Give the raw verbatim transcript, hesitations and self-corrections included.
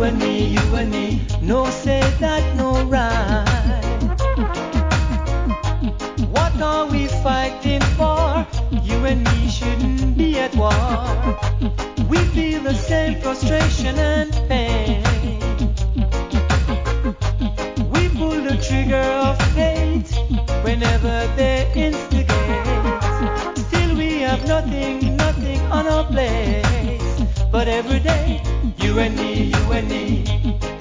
You and me, you and me, no say that no right. What are we fighting for? You and me shouldn't be at war. We feel the same frustration and pain. We pull the trigger of fate whenever they instigate. Still we have nothing, nothing on our plate. But every day, you and me, you and me,